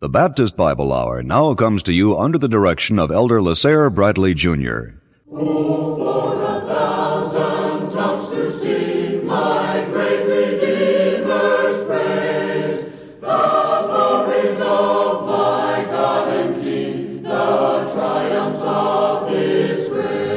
The Baptist Bible Hour now comes to you under the direction of Elder LaSalle Bradley Jr. Oh, for 1,000 tongues to sing my great Redeemer's praise, the glories of my God and King, the triumphs of His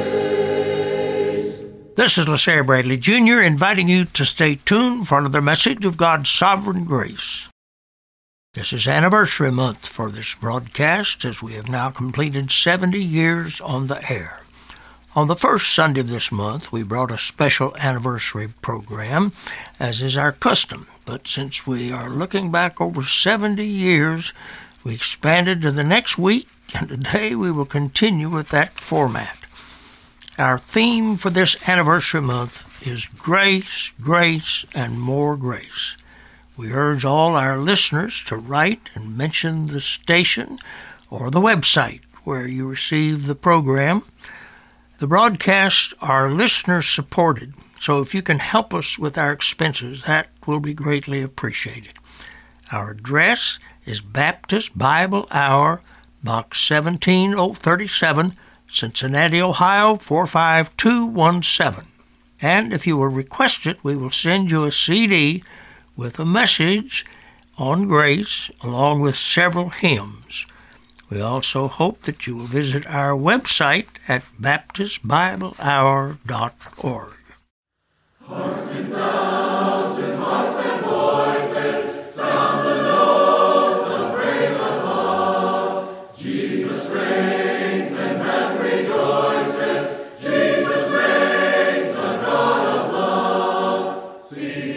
grace. This is LaSalle Bradley Jr. inviting you to stay tuned for another message of God's sovereign grace. This is anniversary month for this broadcast, as we have now completed 70 years on the air. On the first Sunday of this month, we brought a special anniversary program, as is our custom. But since we are looking back over 70 years, we expanded to the next week, and today we will continue with that format. Our theme for this anniversary month is Grace, Grace, and More Grace. We urge all our listeners to write and mention the station or the website where you receive the program. The broadcasts are listener-supported, so if you can help us with our expenses, that will be greatly appreciated. Our address is Baptist Bible Hour, Box 17037, Cincinnati, Ohio 45217. And if you will request it, we will send you a CD with a message on grace, along with several hymns. We also hope that you will visit our website at baptistbiblehour.org. Hark 10,000 hearts and voices, sound the notes of praise above. Jesus reigns and heaven rejoices. Jesus reigns, the God of love. See,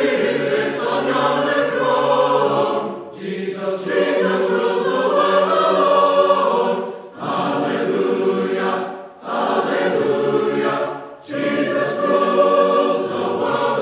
on yonder throne, Jesus rules the world alone. Hallelujah, hallelujah, Jesus rules the world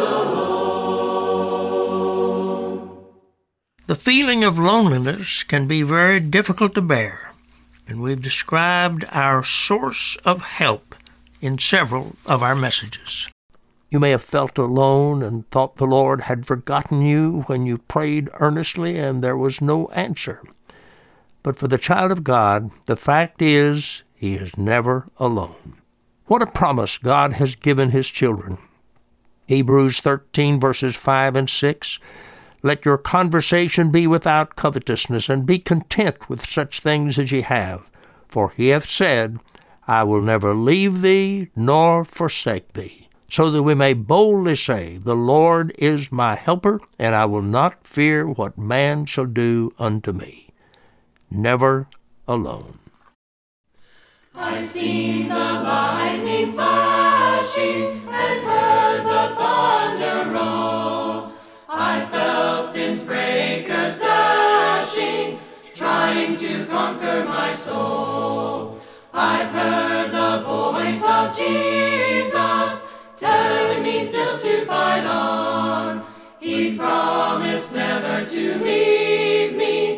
alone. The feeling of loneliness can be very difficult to bear, and we've described our source of help in several of our messages. You may have felt alone and thought the Lord had forgotten you when you prayed earnestly and there was no answer. But for the child of God, the fact is, he is never alone. What a promise God has given His children. Hebrews 13, verses 5 and 6, "Let your conversation be without covetousness, and be content with such things as ye have. For He hath said, I will never leave thee nor forsake thee. So that we may boldly say, The Lord is my helper, and I will not fear what man shall do unto me." Never alone. I've seen the lightning flashing and heard the thunder roll. I felt sin's breakers dashing, trying to conquer my soul. I've heard the voice of Jesus telling me still to fight on. He promised never to leave me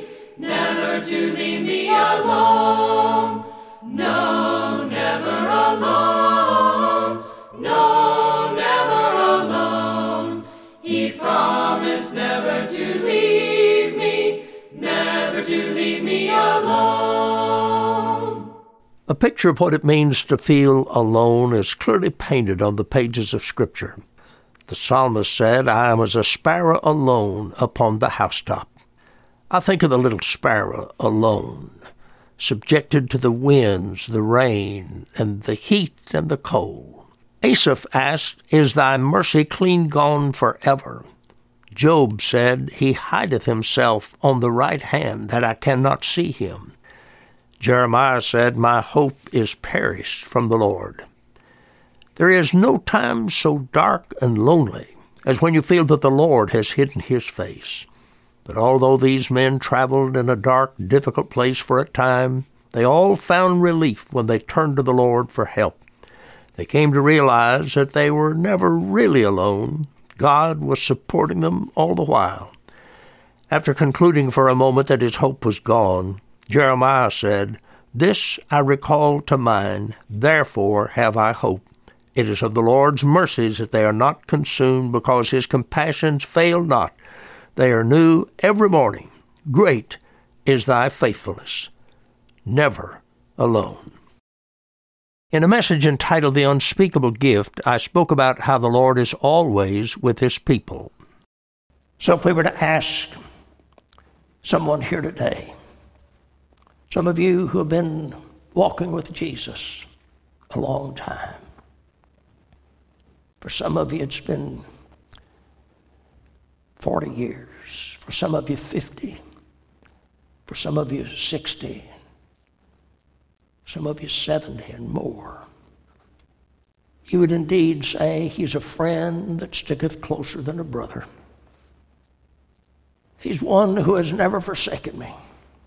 alone. No, never alone. No, never alone. He promised never to leave me alone. A picture of what it means to feel alone is clearly painted on the pages of Scripture. The psalmist said, I am as a sparrow alone upon the housetop. I think of the little sparrow alone, subjected to the winds, the rain, and the heat and the cold. Asaph asked, Is thy mercy clean gone forever? Job said, He hideth himself on the right hand, that I cannot see him. Jeremiah said, My hope is perished from the Lord. There is no time so dark and lonely as when you feel that the Lord has hidden His face. But although these men traveled in a dark, difficult place for a time, they all found relief when they turned to the Lord for help. They came to realize that they were never really alone. God was supporting them all the while. After concluding for a moment that his hope was gone, Jeremiah said, This I recall to mind, therefore have I hope. It is of the Lord's mercies that they are not consumed, because His compassions fail not. They are new every morning. Great is thy faithfulness, never alone. In a message entitled The Unspeakable Gift, I spoke about how the Lord is always with his people. So if we were to ask someone here today, some of you who have been walking with Jesus a long time, for some of you it's been 40 years, for some of you 50, for some of you 60, some of you 70 and more. You would indeed say he's a friend that sticketh closer than a brother. He's one who has never forsaken me.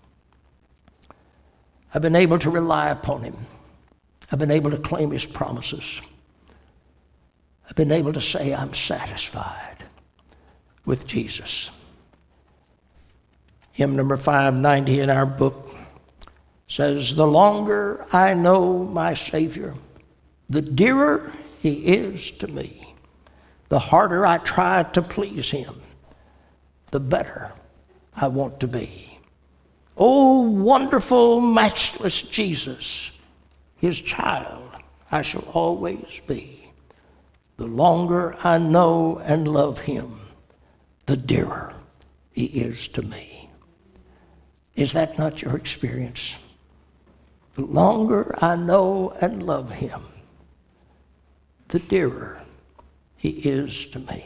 I've been able to rely upon him. I've been able to claim his promises. I've been able to say I'm satisfied with Jesus. Hymn number 590 in our book says, the longer I know my Savior, the dearer he is to me. The harder I try to please him, the better I want to be. Oh, wonderful, matchless Jesus, his child I shall always be. The longer I know and love him, the dearer he is to me. Is that not your experience? The longer I know and love him, the dearer he is to me.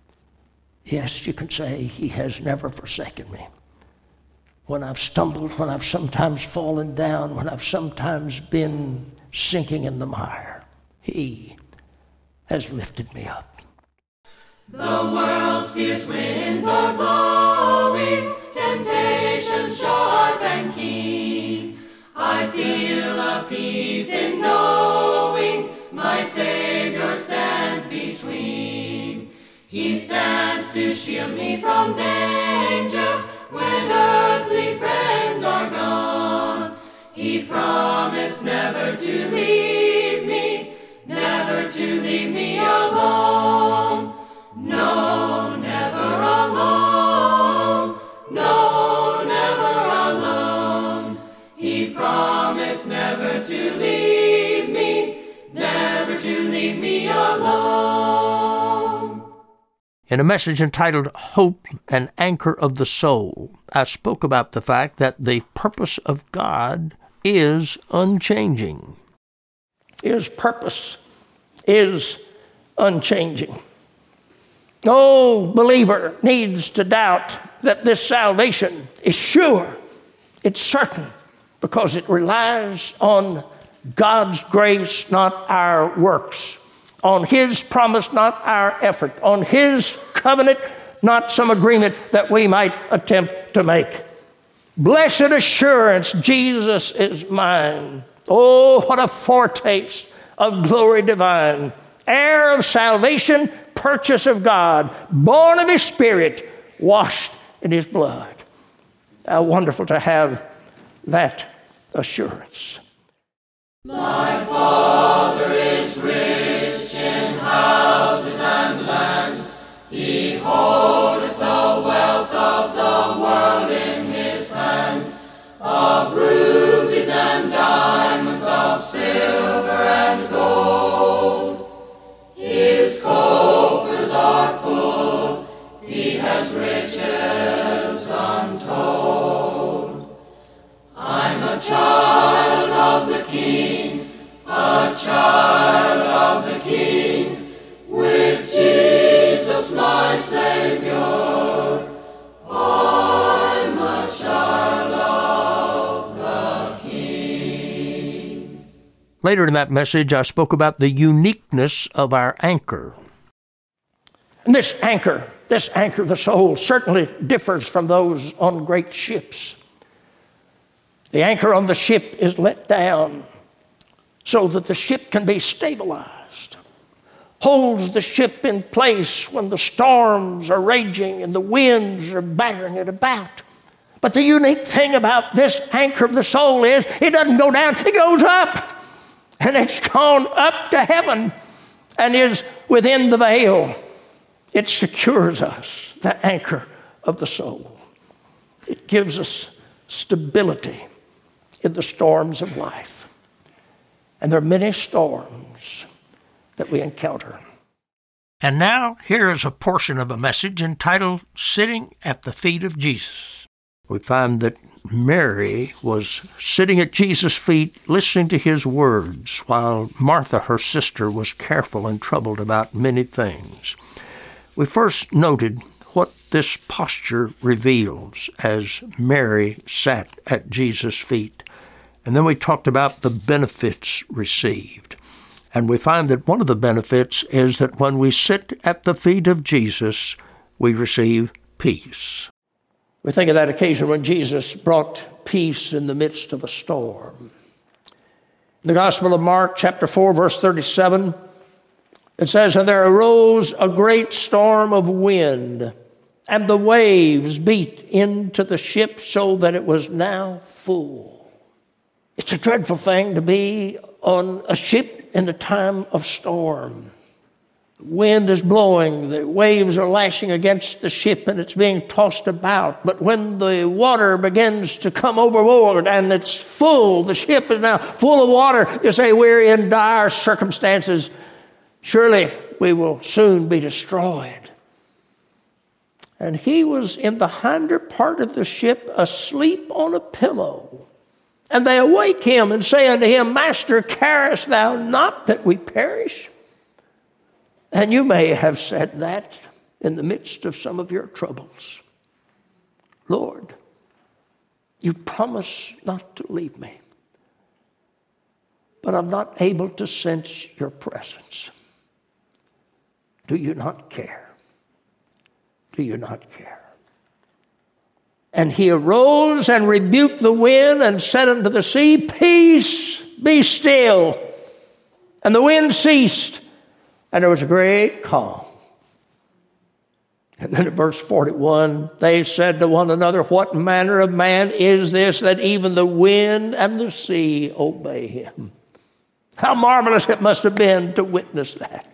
Yes, you can say he has never forsaken me. When I've stumbled, when I've sometimes fallen down, when I've sometimes been sinking in the mire, he has lifted me up. The world's fierce winds are blowing, temptations sharp and keen. I feel a peace in knowing my Savior stands between. He stands to shield me from danger when earthly friends are gone. He promised never to leave me, never to leave me alone. No, never alone. No, never alone. He promised never to leave me, never to leave me alone. In a message entitled Hope, an Anchor of the Soul, I spoke about the fact that the purpose of God is unchanging. His purpose is unchanging. No believer needs to doubt that this salvation is sure, it's certain, because it relies on God's grace, not our works. On his promise, not our effort. On his covenant, not some agreement that we might attempt to make. Blessed assurance, Jesus is mine. Oh, what a foretaste of glory divine. Heir of salvation, purchase of God, born of his Spirit, washed in his blood. How wonderful to have that assurance. My Father is rich in houses and lands. He holdeth the wealth of the world in his hands. Of rubies and diamonds, of silver and gold. His coffers are full. He has riches untold. I'm a child of the King, a child of the King, with Jesus my Savior. I'm a child of the King. Later in that message, I spoke about the uniqueness of our anchor. And this anchor of the soul certainly differs from those on great ships. The anchor on the ship is let down so that the ship can be stabilized, holds the ship in place when the storms are raging and the winds are battering it about. But the unique thing about this anchor of the soul is it doesn't go down, it goes up. And it's gone up to heaven and is within the veil. It secures us, the anchor of the soul. It gives us stability in the storms of life. And there are many storms that we encounter. And now, here is a portion of a message entitled, Sitting at the Feet of Jesus. We find that Mary was sitting at Jesus' feet, listening to his words, while Martha, her sister, was careful and troubled about many things. We first noted what this posture reveals as Mary sat at Jesus' feet. And then we talked about the benefits received. And we find that one of the benefits is that when we sit at the feet of Jesus, we receive peace. We think of that occasion when Jesus brought peace in the midst of a storm. In the Gospel of Mark, chapter 4, verse 37, it says, "And there arose a great storm of wind, and the waves beat into the ship so that it was now full." It's a dreadful thing to be on a ship in the time of storm. The wind is blowing, the waves are lashing against the ship, and it's being tossed about. But when the water begins to come overboard and it's full, the ship is now full of water, you say, we're in dire circumstances. Surely we will soon be destroyed. And he was in the hinder part of the ship, asleep on a pillow. And they awake him and say unto him, "Master, carest thou not that we perish?" And you may have said that in the midst of some of your troubles. Lord, you promise not to leave me, but I'm not able to sense your presence. Do you not care? Do you not care? And he arose and rebuked the wind and said unto the sea, "Peace, be still." And the wind ceased, and there was a great calm. And then in verse 41, they said to one another, "What manner of man is this that even the wind and the sea obey him?" How marvelous it must have been to witness that.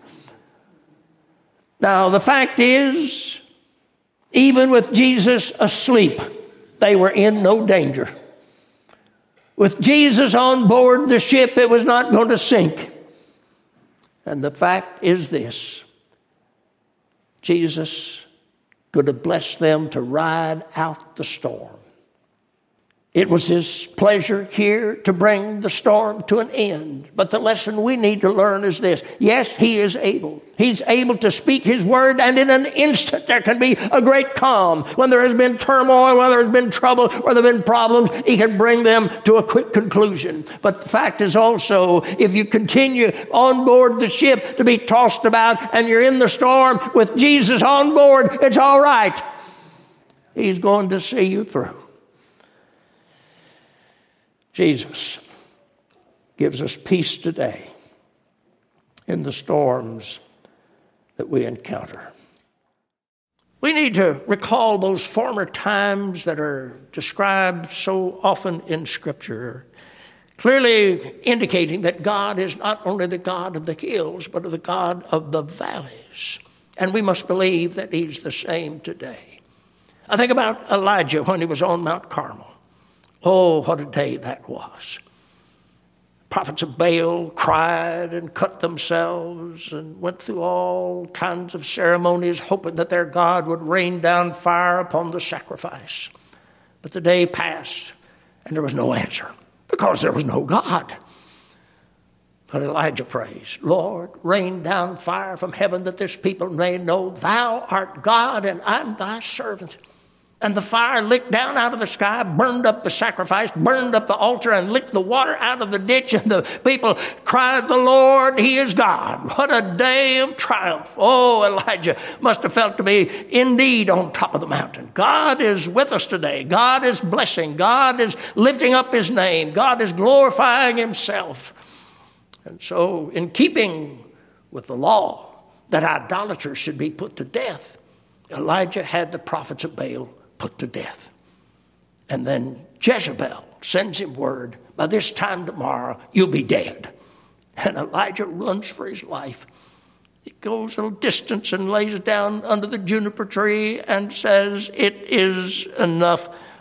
Now, the fact is, even with Jesus asleep, they were in no danger. With Jesus on board the ship, it was not going to sink. And the fact is this: Jesus could have blessed them to ride out the storm. It was his pleasure here to bring the storm to an end. But the lesson we need to learn is this: yes, he is able. He's able to speak his word, and in an instant there can be a great calm. When there has been turmoil, when there has been trouble, where there have been problems, he can bring them to a quick conclusion. But the fact is also, if you continue on board the ship to be tossed about and you're in the storm with Jesus on board, it's all right. He's going to see you through. Jesus gives us peace today in the storms that we encounter. We need to recall those former times that are described so often in Scripture, clearly indicating that God is not only the God of the hills, but the God of the valleys. And we must believe that he's the same today. I think about Elijah when he was on Mount Carmel. Oh, what a day that was. Prophets of Baal cried and cut themselves and went through all kinds of ceremonies, hoping that their God would rain down fire upon the sacrifice. But the day passed, and there was no answer, because there was no God. But Elijah prays, "Lord, rain down fire from heaven, that this people may know thou art God, and I'm thy servant." And the fire licked down out of the sky, burned up the sacrifice, burned up the altar, and licked the water out of the ditch. And the people cried, "The Lord, he is God." What a day of triumph. Oh, Elijah must have felt to be indeed on top of the mountain. God is with us today. God is blessing. God is lifting up his name. God is glorifying himself. And so, in keeping with the law that idolaters should be put to death, Elijah had the prophets of Baal put to death. And then Jezebel sends him word, "By this time tomorrow, you'll be dead." And Elijah runs for his life. He goes a little distance and lays down under the juniper tree and says, "It is enough.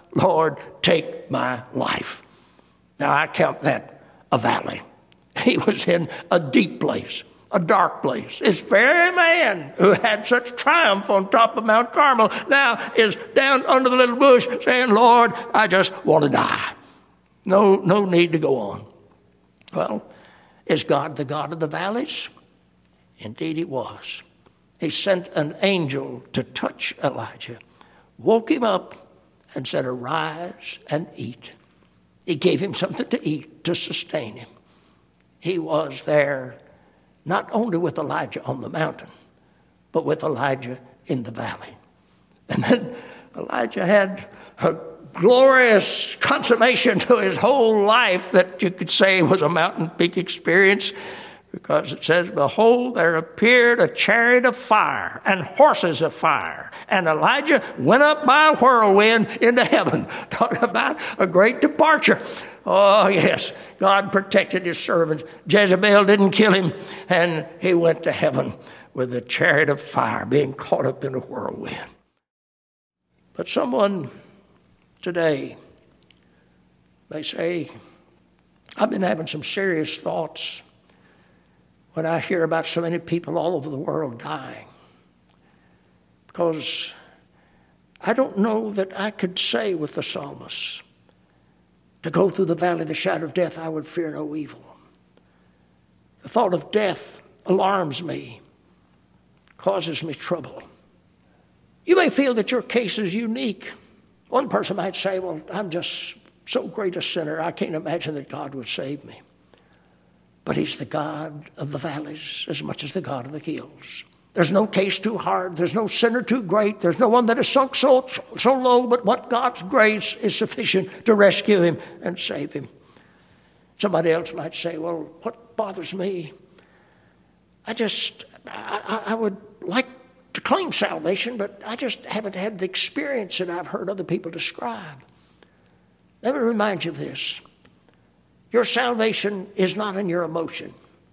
Lord, take my life. Now, I count that a valley. He was in a deep place, a dark place. This very man who had such triumph on top of Mount Carmel now is down under the little bush saying, Lord, I just want to die. No need to go on. Well, is God the God of the valleys? Indeed he was. He sent an angel to touch Elijah, woke him up, and said, arise and eat. He gave him something to eat to sustain him. He was there not only with Elijah on the mountain, but with Elijah in the valley. And then Elijah had a glorious consummation to his whole life that you could say was a mountain peak experience, because it says, behold, there appeared a chariot of fire and horses of fire. And Elijah went up by a whirlwind into heaven. Talk about a great departure. Oh, yes, God protected his servants. Jezebel didn't kill him, and he went to heaven with a chariot of fire being caught up in a whirlwind. But someone today may say, I've been having some serious thoughts when I hear about so many people all over the world dying, because I don't know that I could say with the psalmist, to go through the valley of the shadow of death, I would fear no evil. The thought of death alarms me, causes me trouble. You may feel that your case is unique. One person might say, well, I'm just so great a sinner, I can't imagine that God would save me. But he's the God of the valleys as much as the God of the hills. There's no case too hard. There's no sinner too great. There's no one that is sunk so low, but what God's grace is sufficient to rescue him and save him. Somebody else might say, well, what bothers me? I would like to claim salvation, but I just haven't had the experience that I've heard other people describe. Let me remind you of this. Your salvation is not in your emotion.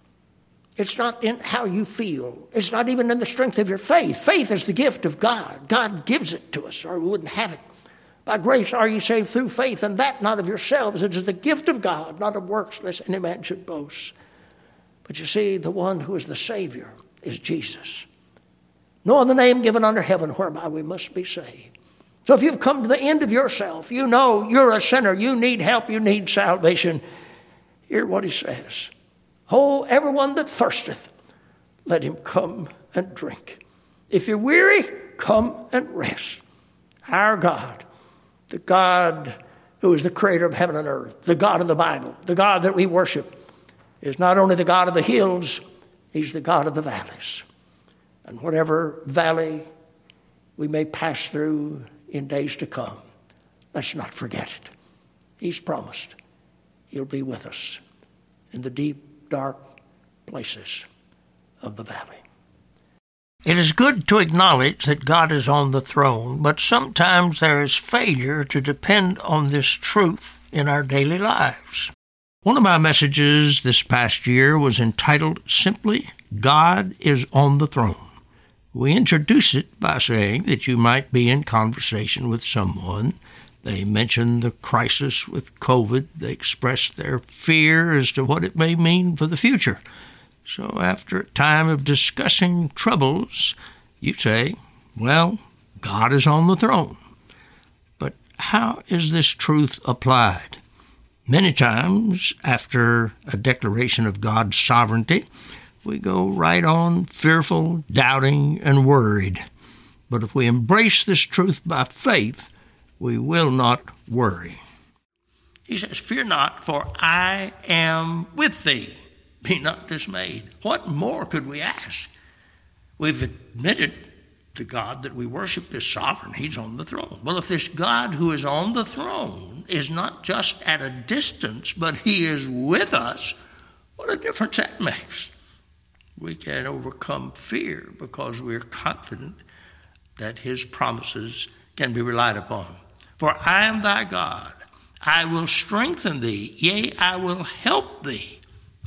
It's not in how you feel. It's not even in the strength of your faith. Faith is the gift of God. God gives it to us, or we wouldn't have it. By grace are you saved through faith, and that not of yourselves. It is the gift of God, not of works, lest any man should boast. But you see, the one who is the Savior is Jesus. No other name given under heaven whereby we must be saved. So if you've come to the end of yourself, you know you're a sinner, you need help, you need salvation, hear what he says. Oh, everyone that thirsteth, let him come and drink. If you're weary, come and rest. Our God, the God who is the creator of heaven and earth, the God of the Bible, the God that we worship, is not only the God of the hills, he's the God of the valleys. And whatever valley we may pass through in days to come, let's not forget it. He's promised he'll be with us in the deep, dark places of the valley. It is good to acknowledge that God is on the throne, but sometimes there is failure to depend on this truth in our daily lives. One of my messages this past year was entitled simply, God is on the throne. We introduce it by saying that you might be in conversation with someone. They mention the crisis with COVID. They express their fear as to what it may mean for the future. So after a time of discussing troubles, you say, well, God is on the throne. But how is this truth applied? Many times after a declaration of God's sovereignty, we go right on fearful, doubting, and worried. But if we embrace this truth by faith, we will not worry. He says, fear not, for I am with thee. Be not dismayed. What more could we ask? We've admitted to God that we worship is sovereign. He's on the throne. Well, if this God who is on the throne is not just at a distance, but he is with us, what a difference that makes. We can overcome fear because we're confident that his promises can be relied upon. For I am thy God. I will strengthen thee. Yea, I will help thee.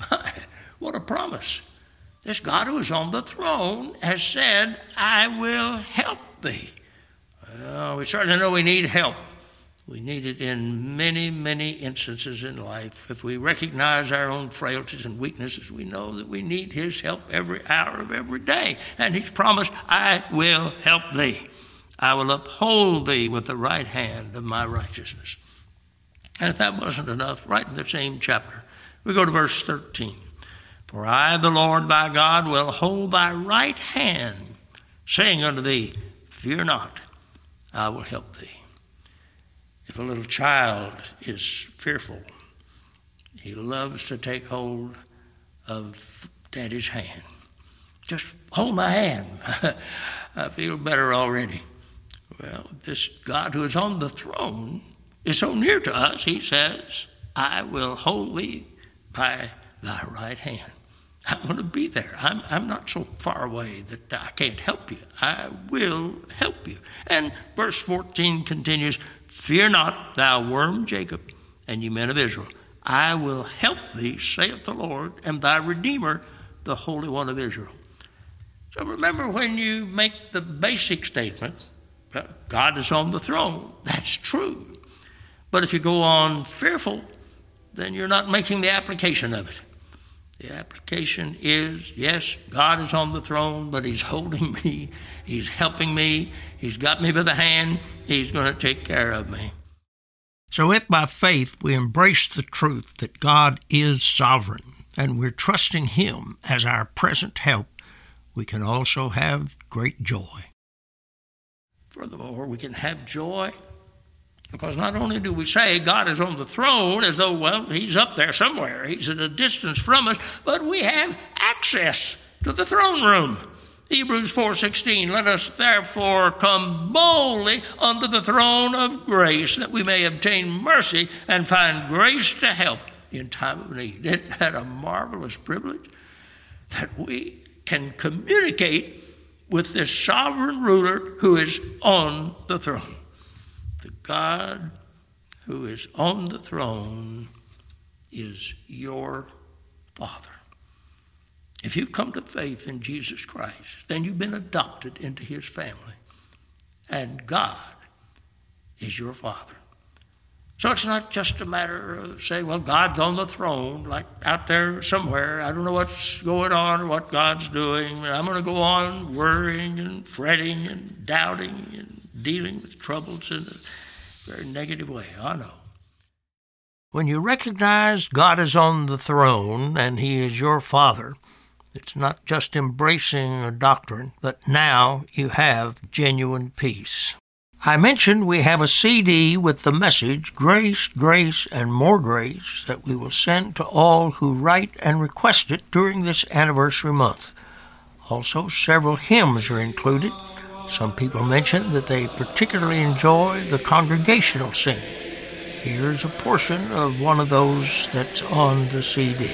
What a promise. This God who is on the throne has said, I will help thee. Well, we certainly know we need help. We need it in many, many instances in life. If we recognize our own frailties and weaknesses, we know that we need His help every hour of every day. And He's promised, I will help thee. I will uphold thee with the right hand of my righteousness. And if that wasn't enough, right in the same chapter, we go to verse 13. For I, the Lord thy God, will hold thy right hand, saying unto thee, fear not, I will help thee. If a little child is fearful, he loves to take hold of Daddy's hand. Just hold my hand. I feel better already. Well, this God who is on the throne is so near to us, He says, I will hold thee by thy right hand. I'm going to be there. I'm not so far away that I can't help you. I will help you. And verse 14 continues, fear not, thou worm Jacob, and ye men of Israel. I will help thee, saith the Lord, and thy Redeemer, the Holy One of Israel. So remember, when you make the basic statement, God is on the throne, that's true. But if you go on fearful, then you're not making the application of it. The application is, yes, God is on the throne, but He's holding me. He's helping me. He's got me by the hand. He's going to take care of me. So if by faith we embrace the truth that God is sovereign and we're trusting Him as our present help, we can also have great joy. Furthermore, we can have joy because not only do we say God is on the throne as though, well, He's up there somewhere, He's at a distance from us, but we have access to the throne room. Hebrews 4:16, let us therefore come boldly unto the throne of grace, that we may obtain mercy and find grace to help in time of need. Isn't that a marvelous privilege? That we can communicate with this sovereign ruler who is on the throne. The God who is on the throne is your Father. If you've come to faith in Jesus Christ, then you've been adopted into His family. And God is your Father. So it's not just a matter of saying, well, God's on the throne, like out there somewhere. I don't know what's going on or what God's doing. I'm going to go on worrying and fretting and doubting and dealing with troubles in a very negative way. I know. When you recognize God is on the throne and He is your Father, it's not just embracing a doctrine, but now you have genuine peace. I mentioned we have a CD with the message, Grace, Grace, and More Grace, that we will send to all who write and request it during this anniversary month. Also, several hymns are included. Some people mention that they particularly enjoy the congregational singing. Here's a portion of one of those that's on the CD.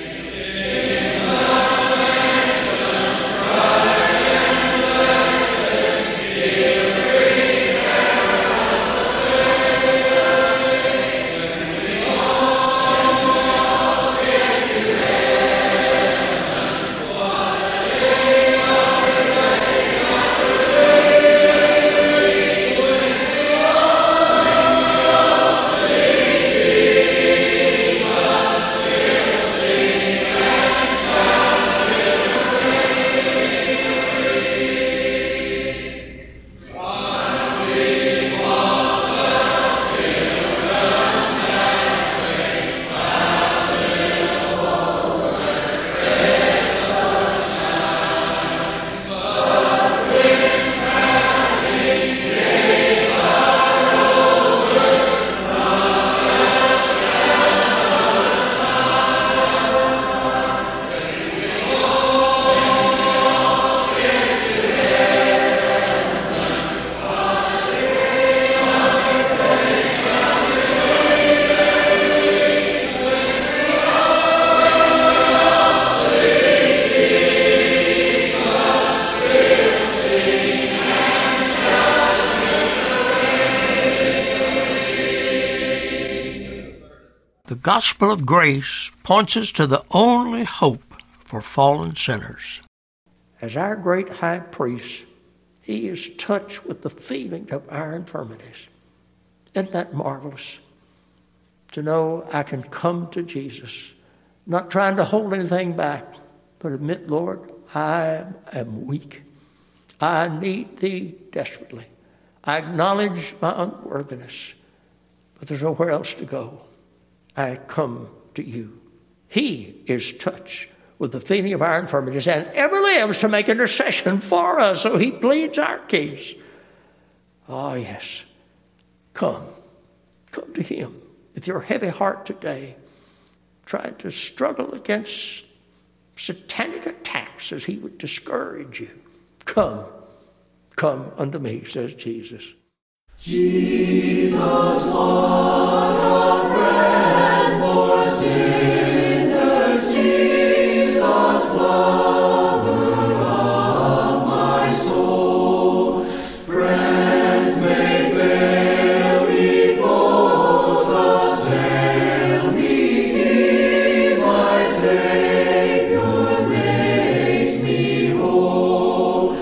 The gospel of grace points us to the only hope for fallen sinners. As our great high priest, He is touched with the feeling of our infirmities. Isn't that marvelous? To know I can come to Jesus, not trying to hold anything back, but admit, Lord, I am weak. I need thee desperately. I acknowledge my unworthiness, but there's nowhere else to go. I come to you. He is touched with the feeling of our infirmities and ever lives to make intercession for us, so he pleads our case. Oh, yes. Come to him with your heavy heart today, trying to struggle against satanic attacks as he would discourage you. Come unto me, says Jesus. Jesus, what a friend for sinners, Jesus, lover of my soul. Friends may fail me, foes assail me, he, my Savior, makes me whole.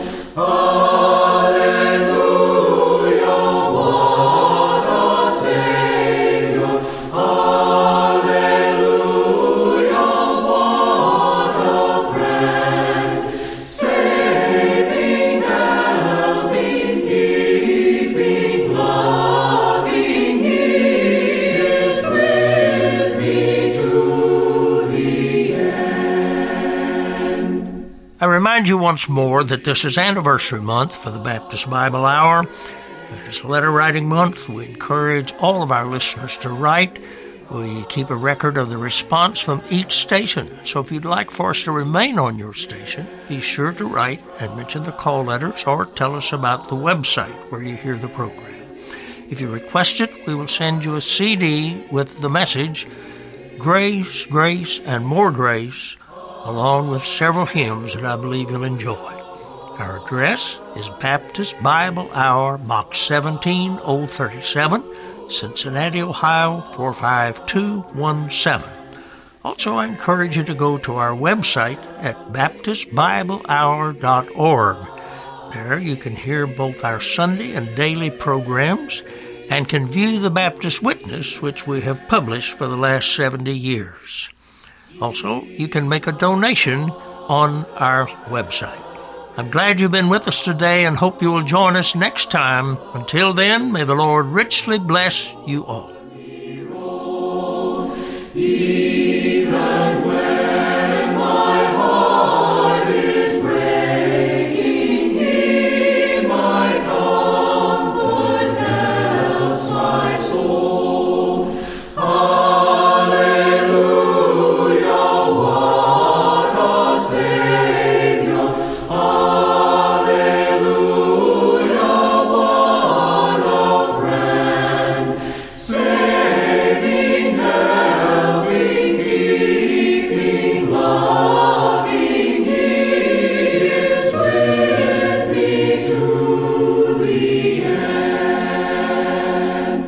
I remind you once more that this is anniversary month for the Baptist Bible Hour. It is letter writing month. We encourage all of our listeners to write. We keep a record of the response from each station. So if you'd like for us to remain on your station, be sure to write and mention the call letters or tell us about the website where you hear the program. If you request it, we will send you a CD with the message, Grace, Grace, and More Grace, along with several hymns that I believe you'll enjoy. Our address is Baptist Bible Hour, Box 17037, Cincinnati, Ohio 45217. Also, I encourage you to go to our website at baptistbiblehour.org. There you can hear both our Sunday and daily programs and can view the Baptist Witness, which we have published for the last 70 years. Also, you can make a donation on our website. I'm glad you've been with us today and hope you will join us next time. Until then, may the Lord richly bless you all. Even when my heart is breaking, He, my comfort, helps my soul. Hallelujah, what a Savior. Hallelujah, what a friend. Saving, helping, keeping, loving, He is with me to the end.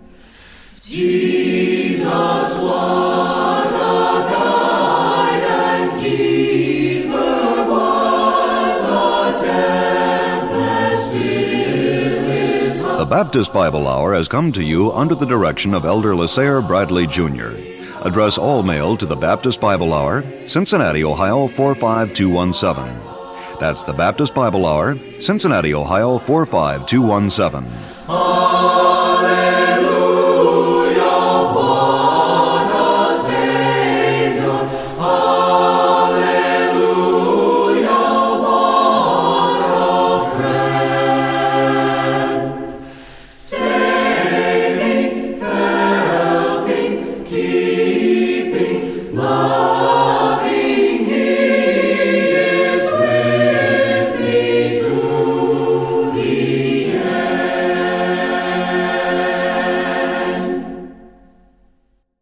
Jesus, what a guide and keeper, while the tempest still is The Baptist Bible Hour has come to you under the direction of Elder LaSalle Bradley Jr. Address all mail to the Baptist Bible Hour, Cincinnati, Ohio 45217. That's the Baptist Bible Hour, Cincinnati, Ohio 45217.